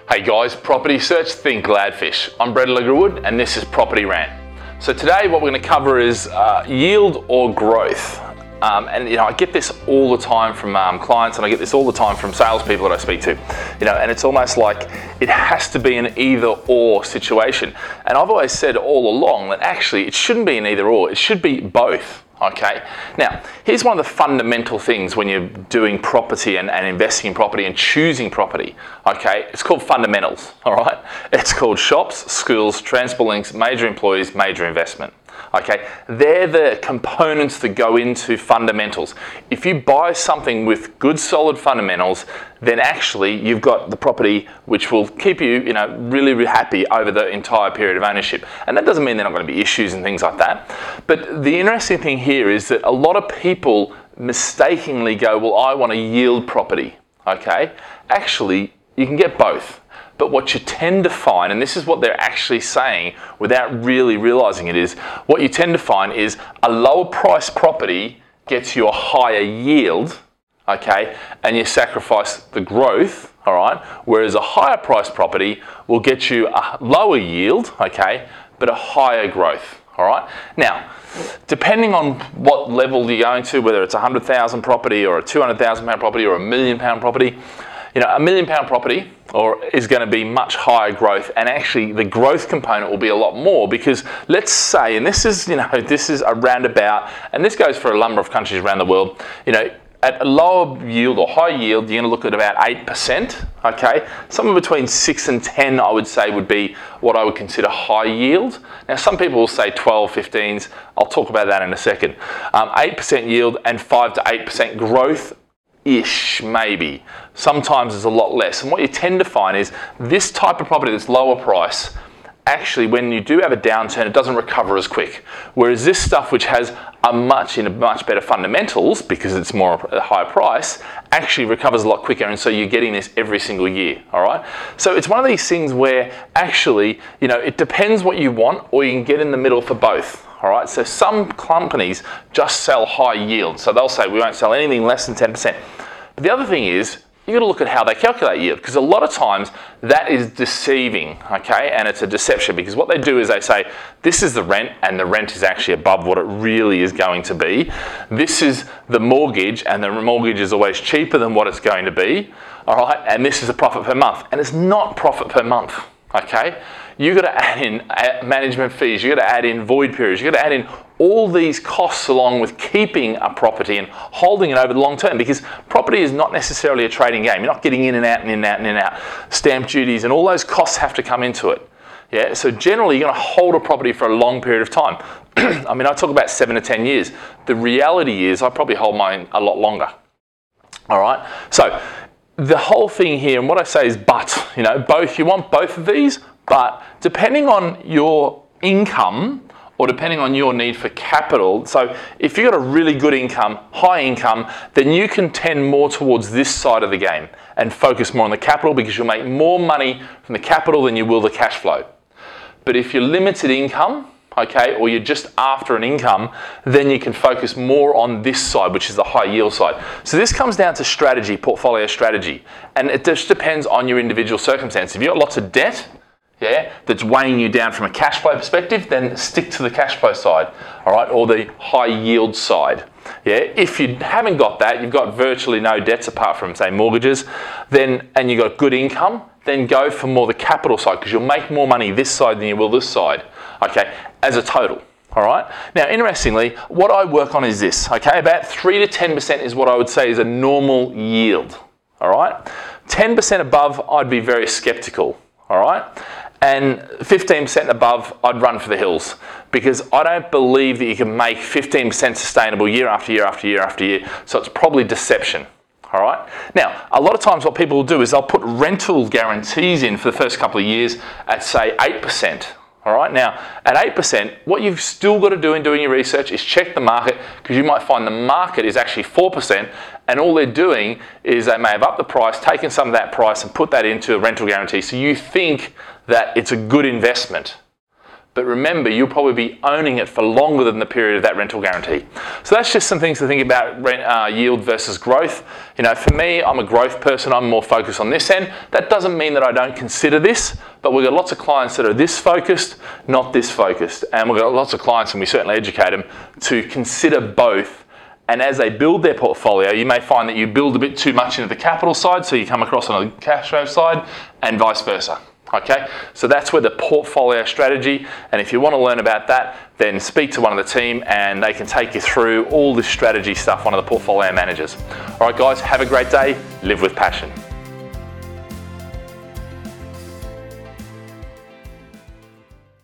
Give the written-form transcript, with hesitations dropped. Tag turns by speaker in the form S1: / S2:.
S1: Hey guys, Property Search, think Gladfish. I'm Brett Leggerwood and this is Property Rant. So today what we're going to cover is yield or growth. And I get this all the time from clients, and I get this all the time from salespeople that I speak to. And it's almost like it has to be an either or situation. And I've always said all along that actually it shouldn't be an either or, it should be both. Okay, now here's one of the fundamental things when you're doing property and investing in property and choosing property. Okay, it's called fundamentals. All right, it's called shops, schools, transport links, major employees, major investment. Okay, they're the components that go into fundamentals. If you buy something with good solid fundamentals, then actually you've got the property which will keep you, really happy over the entire period of ownership. And that doesn't mean there are not going to be issues and things like that. But the interesting thing here is that a lot of people mistakenly go, well, I want a yield property. Okay, actually you can get both. But what you tend to find, and this is what they're actually saying without really realizing it, is what you tend to find is a lower price property gets you a higher yield, okay, and you sacrifice the growth, all right, whereas a higher price property will get you a lower yield, okay, but a higher growth, all right. Now, depending on what level you're going to, whether it's a 100,000 property or a 200,000 pound property or a £1 million property, a £1 million property is going to be much higher growth, and actually the growth component will be a lot more, because let's say, and this is a roundabout, and this goes for a number of countries around the world, at a lower yield or high yield, you're going to look at about 8%, okay? Somewhere between 6 and 10, I would say, would be what I would consider high yield. Now, some people will say 12, 15s. I'll talk about that in a second. 8% yield and 5 to 8% growth ish, maybe. Sometimes it's a lot less. And what you tend to find is this type of property that's lower price, actually when you do have a downturn, it doesn't recover as quick. Whereas this stuff which has a much better fundamentals, because it's more a higher price, actually recovers a lot quicker, and so you're getting this every single year, all right? So it's one of these things where actually, it depends what you want, or you can get in the middle for both. All right, so some companies just sell high yield. So they'll say we won't sell anything less than 10%. But the other thing is, you've got to look at how they calculate yield, because a lot of times that is deceiving, okay? And it's a deception, because what they do is they say, this is the rent, and the rent is actually above what it really is going to be. This is the mortgage, and the mortgage is always cheaper than what it's going to be, all right? And this is the profit per month. And it's not profit per month, okay? You've got to add in management fees, you've got to add in void periods, you've got to add in all these costs along with keeping a property and holding it over the long term, because property is not necessarily a trading game. You're not getting in and out and in and out and in and out. Stamp duties and all those costs have to come into it. Yeah, so generally you're going to hold a property for a long period of time. I mean, I talk about 7 to 10 years. The reality is I probably hold mine a lot longer. All right, so the whole thing here, and what I say is both, you want both of these, but depending on your income or depending on your need for capital, so if you've got a really good income, high income, then you can tend more towards this side of the game and focus more on the capital, because you'll make more money from the capital than you will the cash flow. But if you're limited income, okay, or you're just after an income, then you can focus more on this side, which is the high yield side. So this comes down to strategy, portfolio strategy, and it just depends on your individual circumstance. If you've got lots of debt, that's weighing you down from a cash flow perspective, then stick to the cash flow side, all right, or the high yield side. If you haven't got that, you've got virtually no debts apart from, say, mortgages, and you've got good income, then go for more the capital side, because you'll make more money this side than you will this side, okay, as a total. All right. Now, interestingly, what I work on is this, okay, about 3 to 10% is what I would say is a normal yield, all right. 10% above, I'd be very skeptical, all right. And 15% above, I'd run for the hills, because I don't believe that you can make 15% sustainable year after year after year after year. So it's probably deception. All right. Now, a lot of times what people will do is they'll put rental guarantees in for the first couple of years at, say, 8%. All right. Now, at 8%, what you've still got to do in doing your research is check the market, because you might find the market is actually 4%, and all they're doing is they may have upped the price, taken some of that price and put that into a rental guarantee. So you think that it's a good investment. but remember, you'll probably be owning it for longer than the period of that rental guarantee. So that's just some things to think about, yield versus growth. For me, I'm a growth person. I'm more focused on this end. That doesn't mean that I don't consider this, but we've got lots of clients that are this focused, not this focused. And we've got lots of clients, and we certainly educate them to consider both. And as they build their portfolio, you may find that you build a bit too much into the capital side, so you come across on the cash flow side, and vice versa. Okay, so that's where the portfolio strategy, and if you want to learn about that, then speak to one of the team and they can take you through all this strategy stuff, one of the portfolio managers. All right, guys, have a great day. Live with passion.